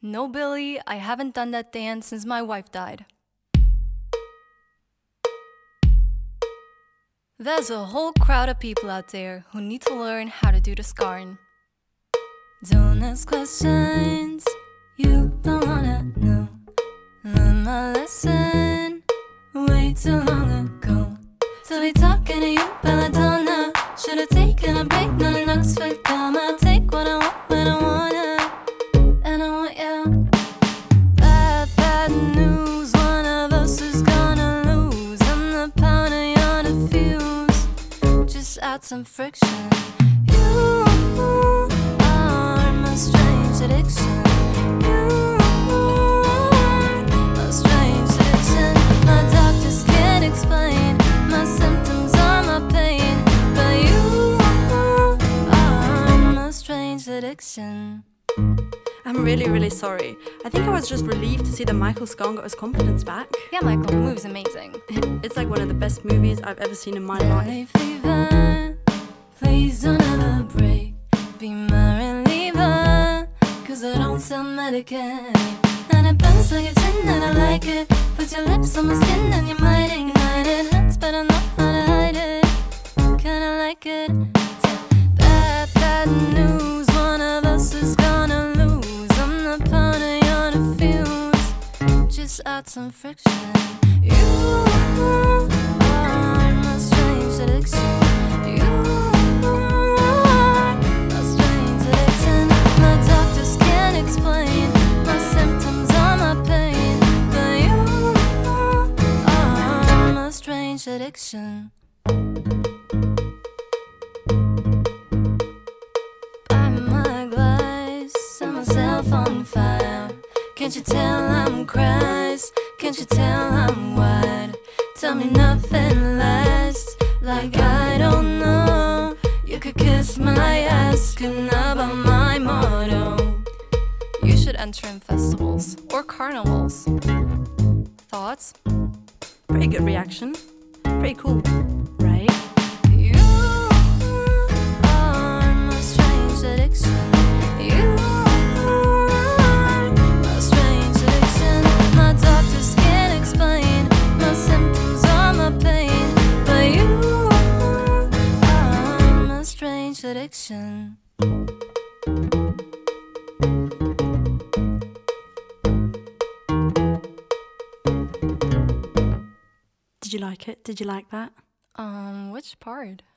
No, Billy, I haven't done that dance since my wife died. There's a whole crowd of people out there who need to learn how to do the scarring. Don't ask questions you don't wanna know. Learn my lesson way too long ago. To be talking to you, belladonna. Should've taken a break, not an Oxford comma. Take what I want when I wanna, and I want you. Bad news, one of us is gonna lose. I'm the powder, you're the fuse. Just add some friction. You are my strange addiction. You are my strange addiction. My doctors can't explain my symptoms or my pain, but you are my strange addiction. I'm really sorry. I think I was just relieved to see that Michael Scone got his confidence back. Yeah, Michael, the movie's amazing. It's like one of the best movies I've ever seen in my life. Fever, please don't ever break. Be my reliever, cause I don't sell Medicaid. And it burns like a tin and I like it. Put your lips on my skin and you might ignite it. Hurts but I know how to hide it. Kinda like it. Bad news, one of us is gonna lose. I'm the powder, you're the fuse. Just add some friction. You are my strange addiction. You are my strange addiction. My doctors can't explain my symptoms or my pain, but you are my strange addiction. Buy my glass, set myself on fire. Can't you tell I'm Christ? Can't you tell I'm wide? Tell me nothing lasts, like I don't know. You could kiss my ass, could know about my motto. You should enter in festivals or carnivals. Thoughts? Pretty good reaction. Pretty cool, right? You are my strange addiction. You are my strange addiction. My doctors can't explain my symptoms or my pain, but you are my strange addiction. Did you like it? Did you like that? Which part?